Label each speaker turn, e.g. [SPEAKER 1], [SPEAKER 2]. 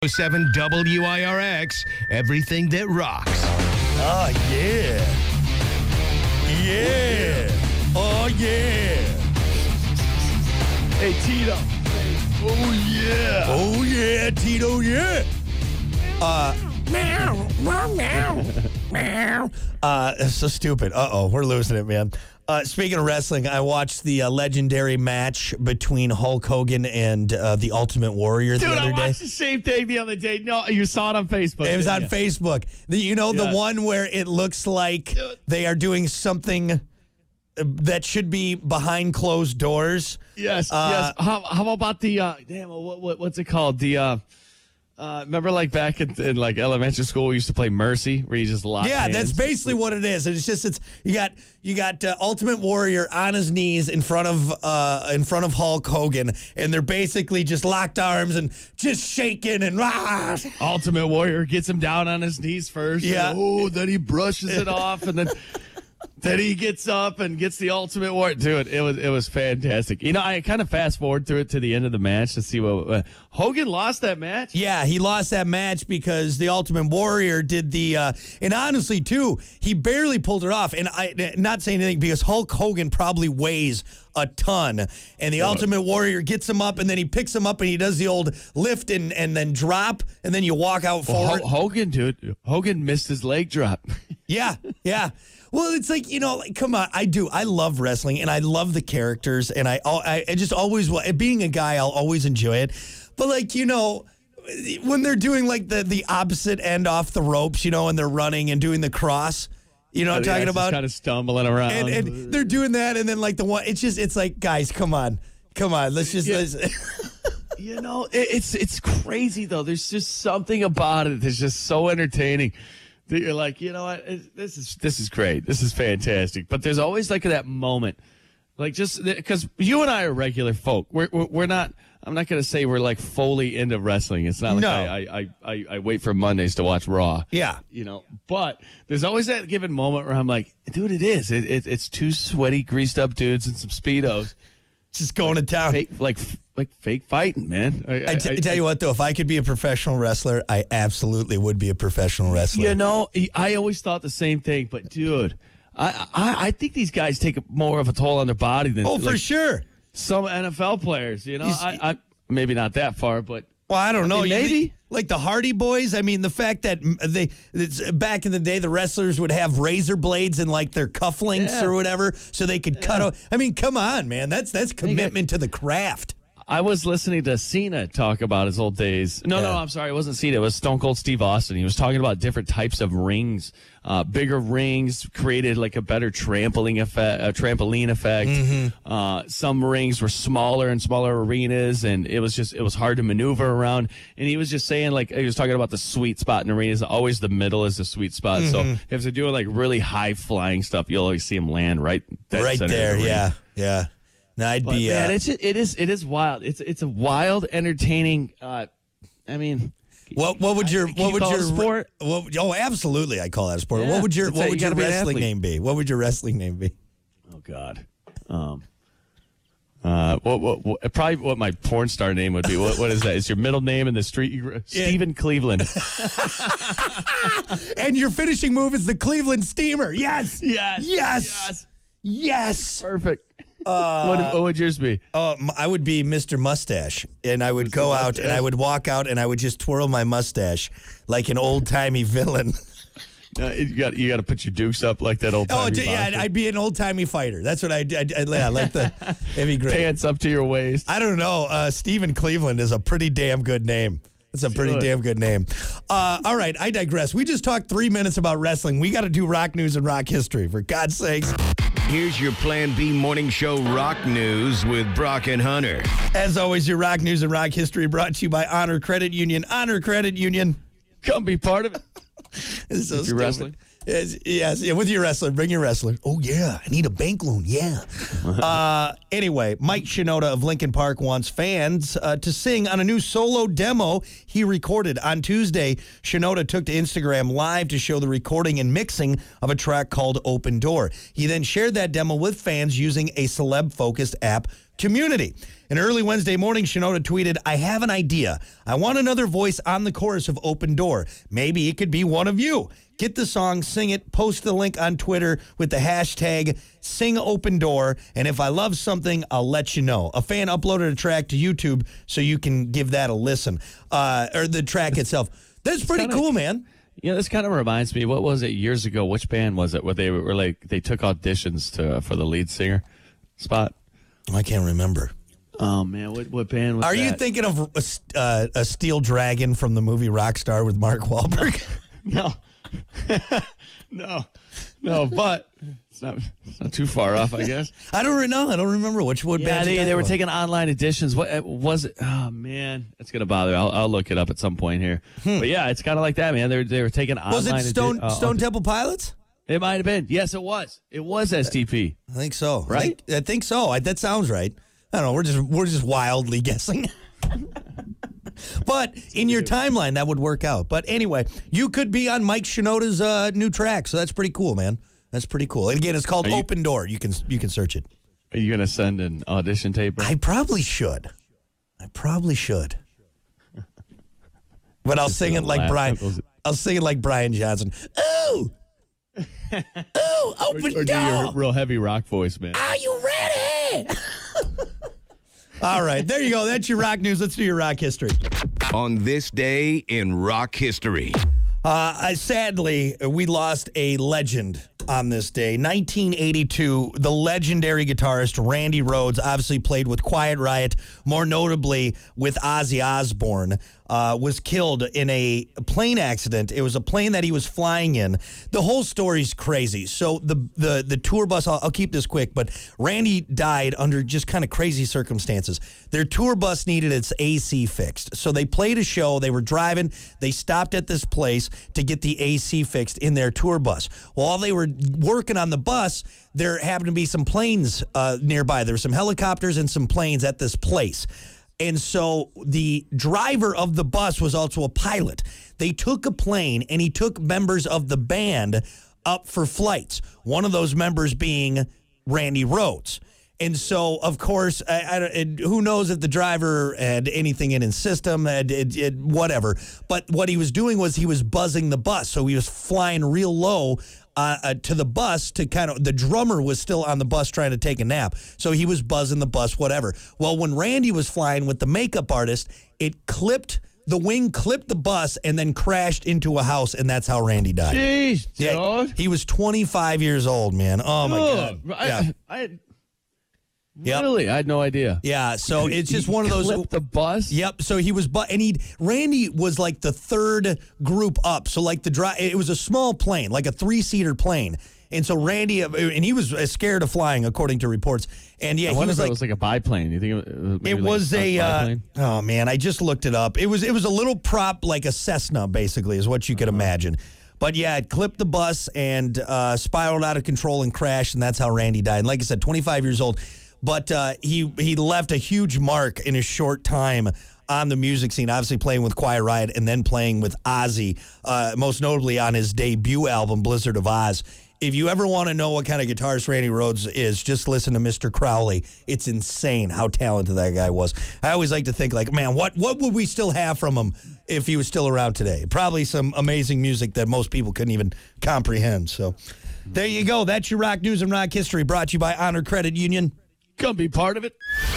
[SPEAKER 1] 7 WIRX, everything that rocks.
[SPEAKER 2] Oh, yeah. Yeah. Oh, yeah.
[SPEAKER 3] Hey, Tito.
[SPEAKER 2] Oh, yeah. Oh, yeah, Tito, yeah. That's so stupid. Uh-oh, we're losing it, man. Speaking of wrestling, I watched the legendary match between Hulk Hogan and the Ultimate Warrior the other
[SPEAKER 3] Dude,
[SPEAKER 2] day.
[SPEAKER 3] I watched the same thing the other day. No, you saw it on Facebook.
[SPEAKER 2] It was on Facebook. The one where it looks like they are doing something that should be behind closed doors.
[SPEAKER 3] Yes, yes. How about the what's it called? The remember, like back in like elementary school, we used to play Mercy, where you just lock hands?
[SPEAKER 2] That's basically what it is. It's you got Ultimate Warrior on his knees in front of Hulk Hogan, and they're basically just locked arms and just shaking and rah.
[SPEAKER 3] Ultimate Warrior gets him down on his knees first.
[SPEAKER 2] Yeah.
[SPEAKER 3] Then he brushes it off, and then he gets up and gets the Ultimate Warrior. Dude, it was fantastic. You know, I kind of fast forward through it to the end of the match to see what Hogan lost that match.
[SPEAKER 2] Yeah, he lost that match because the Ultimate Warrior did and honestly too, he barely pulled it off. And I not saying anything because Hulk Hogan probably weighs a ton, and the Ultimate Warrior gets him up, and then he picks him up, and he does the old lift and then drop, and then you walk out forward.
[SPEAKER 3] Hogan missed his leg drop.
[SPEAKER 2] Yeah. Well, it's like, come on. I love wrestling, and I love the characters, and I just always, being a guy, I'll always enjoy it. But, when they're doing, the opposite end off the ropes, and they're running and doing the cross, what I'm talking about?
[SPEAKER 3] Kind of stumbling around.
[SPEAKER 2] And they're doing that, and then, the one, it's like, guys, come on. Let's just...
[SPEAKER 3] It's crazy, though. There's just something about it that's just so entertaining. You're like, you know what? This is great. This is fantastic. But there's always that moment, just because you and I are regular folk. We're not. I'm not going to say we're fully into wrestling. It's not like I wait for Mondays to watch Raw.
[SPEAKER 2] Yeah,
[SPEAKER 3] But there's always that given moment where I'm like, dude, it is. It's two sweaty, greased up dudes and some Speedos,
[SPEAKER 2] just going to town.
[SPEAKER 3] Fake fighting, man.
[SPEAKER 2] I tell you what, though, if I could be a professional wrestler, I absolutely would be a professional wrestler.
[SPEAKER 3] I always thought the same thing, but dude, I think these guys take more of a toll on their body than
[SPEAKER 2] for sure.
[SPEAKER 3] Some NFL players. I maybe not that far, but
[SPEAKER 2] well, I don't know.
[SPEAKER 3] Maybe
[SPEAKER 2] like the Hardy Boys. I mean, the fact that back in the day, the wrestlers would have razor blades in their cufflinks or whatever, so they could cut off. I mean, come on, man. That's commitment to the craft.
[SPEAKER 3] I was listening to Cena talk about his old days. No, I'm sorry. It wasn't Cena. It was Stone Cold Steve Austin. He was talking about different types of rings. Bigger rings created a better trampoline effect.
[SPEAKER 2] Mm-hmm.
[SPEAKER 3] Some rings were smaller in smaller arenas, and it was hard to maneuver around. And he was just saying, he was talking about the sweet spot in arenas. Always the middle is the sweet spot.
[SPEAKER 2] Mm-hmm.
[SPEAKER 3] So if they're doing really high flying stuff, you'll always see them land right
[SPEAKER 2] there.
[SPEAKER 3] The
[SPEAKER 2] Yeah. No,
[SPEAKER 3] man, it is wild. It's a wild, entertaining.
[SPEAKER 2] What would your
[SPEAKER 3] sport?
[SPEAKER 2] Absolutely, I call that a sport.
[SPEAKER 3] Yeah,
[SPEAKER 2] what would your wrestling
[SPEAKER 3] name
[SPEAKER 2] be? What would your wrestling name be?
[SPEAKER 3] Oh God, probably what my porn star name would be. What is that? Is your middle name in the street? Stephen Cleveland.
[SPEAKER 2] And your finishing move is the Cleveland Steamer. Yes.
[SPEAKER 3] Perfect. What would yours be?
[SPEAKER 2] I would be Mr. Mustache, and I would go out and I would walk out and I would just twirl my mustache like an old timey villain.
[SPEAKER 3] You got to put your dukes up like that old timey.
[SPEAKER 2] I'd be an old timey fighter. That's what I'd like the. It'd be great.
[SPEAKER 3] Pants up to your waist.
[SPEAKER 2] I don't know. Stephen Cleveland is a pretty damn good name. It's a pretty damn good name. All right, I digress. We just talked 3 minutes about wrestling. We got to do rock news and rock history, for God's sakes.
[SPEAKER 1] Here's your Plan B morning show rock news with Brock and Hunter.
[SPEAKER 2] As always, your rock news and rock history brought to you by Honor Credit Union. Honor Credit Union.
[SPEAKER 3] Come be part of it.
[SPEAKER 2] It's so stupid.
[SPEAKER 3] Wrestling?
[SPEAKER 2] Yes, with your wrestler. Bring your wrestler. Oh, yeah, I need a bank loan, yeah. Anyway, Mike Shinoda of Linkin Park wants fans to sing on a new solo demo he recorded. On Tuesday, Shinoda took to Instagram Live to show the recording and mixing of a track called Open Door. He then shared that demo with fans using a celeb-focused app Community. An early Wednesday morning, Shinoda tweeted, I have an idea. I want another voice on the chorus of Open Door. Maybe it could be one of you. Get the song, sing it, post the link on Twitter with the hashtag #SingOpenDoor, and if I love something, I'll let you know. A fan uploaded a track to YouTube so you can give that a listen, or the track itself. That's pretty cool, man.
[SPEAKER 3] This kind of reminds me, what was it years ago? Which band was it where they were like, they took auditions for the lead singer spot?
[SPEAKER 2] I can't remember.
[SPEAKER 3] Oh, man, what band was that?
[SPEAKER 2] Are you thinking of a Steel Dragon from the movie Rockstar with Mark Wahlberg?
[SPEAKER 3] No. No, but it's not too far off, I guess.
[SPEAKER 2] I don't know. I don't remember which one.
[SPEAKER 3] Yeah, they were taking online auditions. What was it? Oh man, it's gonna bother. I'll look it up at some point here. But yeah, it's kind of like that, man. They were taking online.
[SPEAKER 2] Was it Stone Temple Pilots?
[SPEAKER 3] It might have been. Yes, it was. It was STP.
[SPEAKER 2] I think so.
[SPEAKER 3] Right?
[SPEAKER 2] I think so. That sounds right. I don't know. We're just wildly guessing. But in your timeline, that would work out. But anyway, you could be on Mike Shinoda's new track, so that's pretty cool, man. That's pretty cool. And again, it's called Open Door. You can search it.
[SPEAKER 3] Are you going to send an audition tape?
[SPEAKER 2] I probably should. But I'll sing it like Brian. I'll sing it like Brian Johnson. Ooh, ooh, open
[SPEAKER 3] or
[SPEAKER 2] door.
[SPEAKER 3] Do your real heavy rock voice, man.
[SPEAKER 2] Are you ready? All right, there you go. That's your rock news. Let's do your rock history.
[SPEAKER 1] On this day in rock history.
[SPEAKER 2] Sadly, we lost a legend on this day. 1982, the legendary guitarist Randy Rhoads obviously played with Quiet Riot, more notably with Ozzy Osbourne, was killed in a plane accident. It was a plane that he was flying in. The whole story's crazy. So the tour bus, I'll keep this quick, but Randy died under just kind of crazy circumstances. Their tour bus needed its AC fixed. So they played a show. They were driving. They stopped at this place to get the AC fixed in their tour bus. While they were working on the bus, there happened to be some planes nearby. There were some helicopters and some planes at this place. And so the driver of the bus was also a pilot. They took a plane and he took members of the band up for flights, one of those members being Randy Rhoads. And so, of course, who knows if the driver had anything in his system, whatever. But what he was doing was he was buzzing the bus. So he was flying real low to the bus to the drummer was still on the bus trying to take a nap. So he was buzzing the bus, whatever. Well, when Randy was flying with the makeup artist, the wing clipped the bus and then crashed into a house, and that's how Randy died.
[SPEAKER 3] Jeez,
[SPEAKER 2] yeah, he was 25 years old, man. Oh, my God. Yeah.
[SPEAKER 3] Really? I had no idea.
[SPEAKER 2] Yeah, so it's just one of those.
[SPEAKER 3] Clipped the bus?
[SPEAKER 2] Yep. So he was, Randy was like the third group up. So like it was a small plane, like a 3-seater plane. And so Randy, and he was scared of flying, according to reports. And yeah,
[SPEAKER 3] I wonder if it was like a biplane. You think
[SPEAKER 2] it was a biplane? Oh man, I just looked it up. It was a little prop, like a Cessna, basically, is what you could imagine. But yeah, it clipped the bus and spiraled out of control and crashed, and that's how Randy died. And like I said, 25 years old. But he left a huge mark in a short time on the music scene, obviously playing with Quiet Riot and then playing with Ozzy, most notably on his debut album, Blizzard of Oz. If you ever want to know what kind of guitarist Randy Rhoads is, just listen to Mr. Crowley. It's insane how talented that guy was. I always like to think, like, man, what would we still have from him if he was still around today? Probably some amazing music that most people couldn't even comprehend. So there you go. That's your rock news and rock history, brought to you by Honor Credit Union.
[SPEAKER 3] Come be part of it.